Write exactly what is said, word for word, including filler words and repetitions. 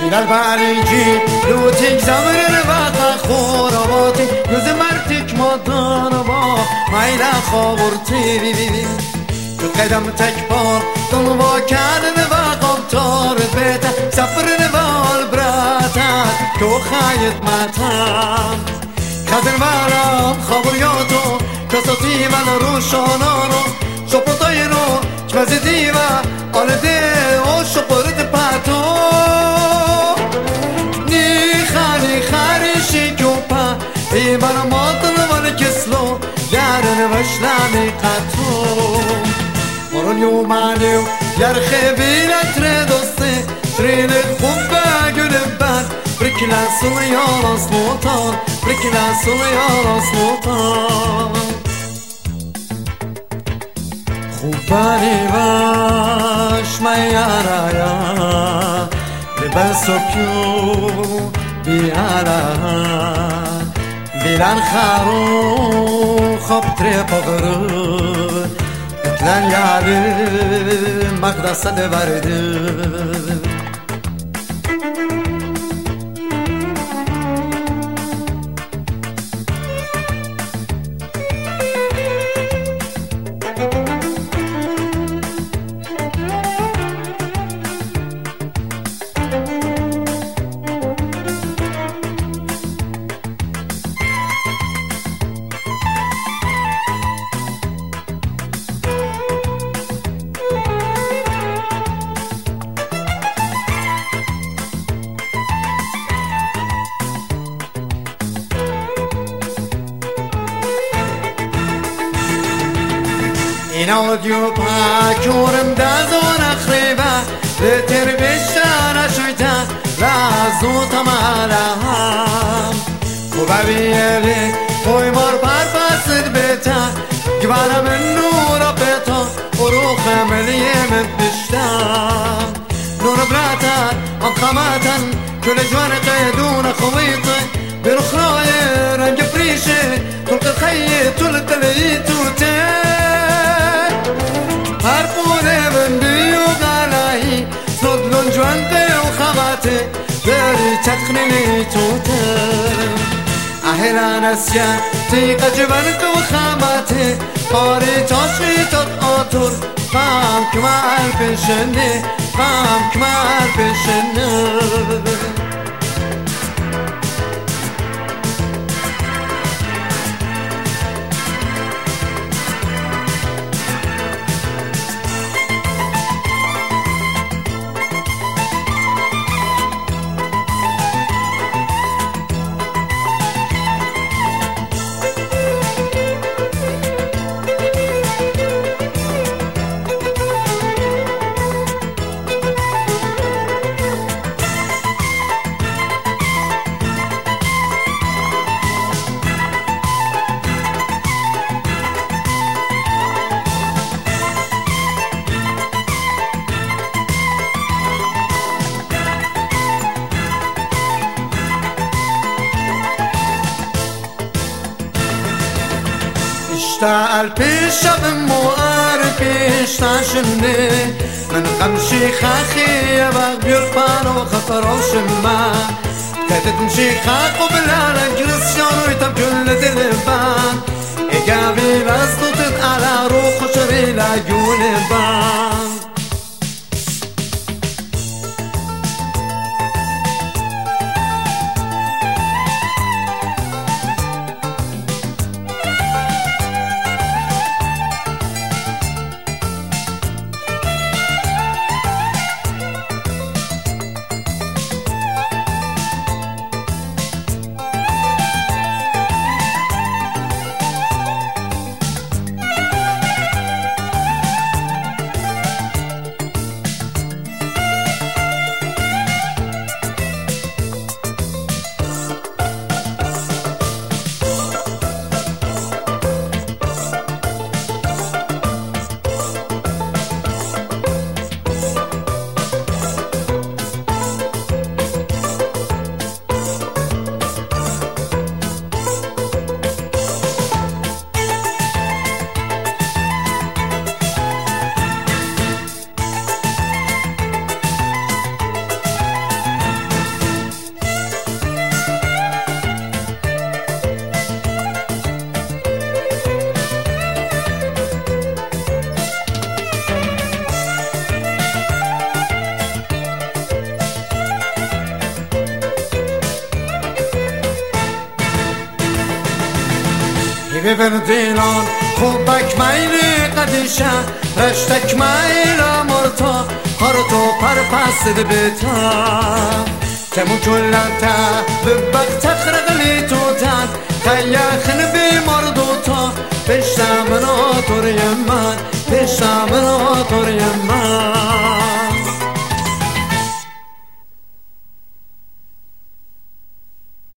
Bilal Barici Lutik zamrın vaka khurabati Göz mertik madan va Mayla khavurti Şu qedam tekbar Donva kadın va qamtar beta Safrın va albrata Ko khayet matam Kazın varam khaburyato Kasati man rushanano Shopotayno Chmazidiva Alde o shoport pato بر ماتن ور کسلو یارن وشلانی قطو مرون یومانیو یر خبیرت تر دوسته ترین خوب گل بر برکلا سوی یاراس موتان برکلا سوی یاراس موتان خوبانی باش میارایا لباسو پیو بیارا Bilan xaru xob tre pogru Etlan yari magdasa de vardı این آدیو پاکورم دازون اخریبا لتر بشتر شویتا لازو تمالا هم خوبا بیلی خوی مار بار باسد بیتا گوارا من نورا بیتا وروخ ملیم بشتام نور براتا ام خاماتا كل جوان قيدون خويطة برخراي رنج فريشة تلك الخي تلك اليتوتي هربونه من بيو غلاهي صدلون جوانتي وخواتي بري تقنيني توتي اهلا نسيا تيقى جوانت وخاماتي قاري تاشي تتقاطر فام كمال بشني فام كمال بشني اشتعل بشب موار بشتاشني من خمشي خاخي يبغ بيرفان وخطر وشما كاتت مشي خاخ وبلا رجلس شانو يتم كل دلبان ايجابي بس نطت على روح شري لعيون البان دیگه بردیلان خوبک میلی قدیشه رشتک میلا مرتا هرتو پر پس دبیتا تمو کلتا ببق تخرقلی توتان خیخن بی مردوتا پیشتا منو طور یمن پیشتا منو طور